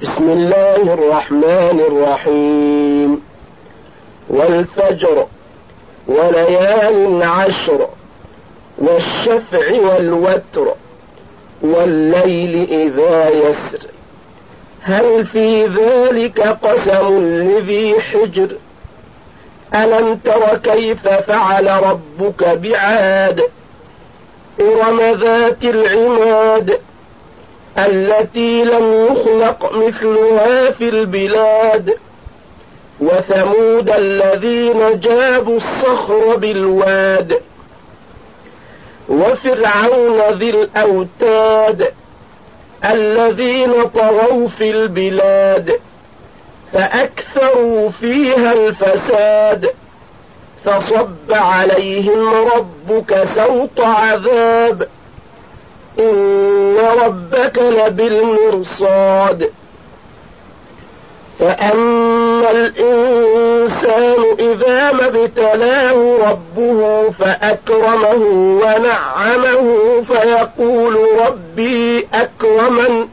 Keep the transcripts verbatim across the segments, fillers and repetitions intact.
بسم الله الرحمن الرحيم. والفجر وليال عشر والشفع والوتر والليل إذا يسر هل في ذلك قسم لذي حجر ألم تر كيف فعل ربك بعاد إرم ذات العماد التي لم يخلق مثلها في البلاد وثمود الذين جابوا الصخر بالواد وفرعون ذي الأوتاد الذين طغوا في البلاد فأكثروا فيها الفساد فصب عليهم ربك سوط عذاب إن ربك لبالمرصاد فأما الإنسان إذا ما ابتلاه ربه فأكرمه ونعمه فيقول ربي أكرمن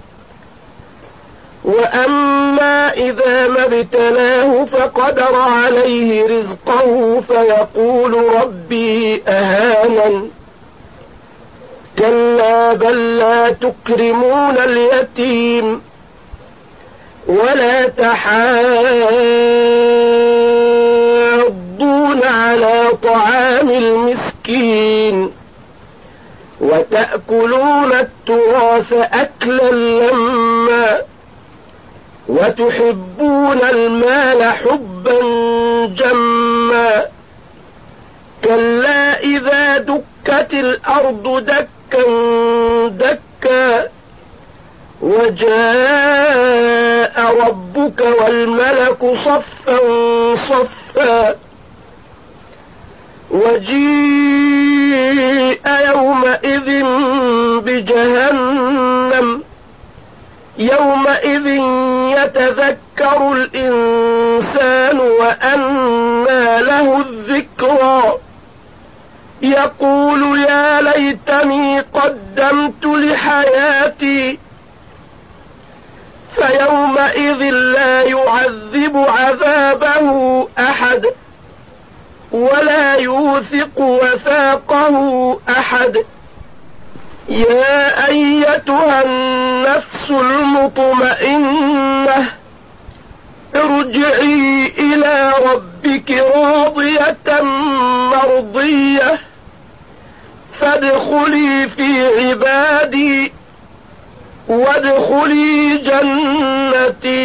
وأما إذا ما ابتلاه فقدر عليه رزقه فيقول ربي أهانن كلا بل لا تكرمون اليتيم ولا تحاضون على طعام المسكين وتأكلون التراث أكلا لما وتحبون المال حبا جما كلا إذا دكت الأرض دكا دكا وجاء ربك والملك صفا صفا وجيء يومئذ بجهنم يومئذ يتذكر الإنسان وأنى له الذكرى يقول يا ليتني قدمت لحياتي فيومئذ لا يعذب عذابه أحد ولا يوثق وثاقه أحد يا أيتها النفس المطمئنة ارجعي إلى ربك راضية مرضية فادخلي في عبادي وادخلي جنتي.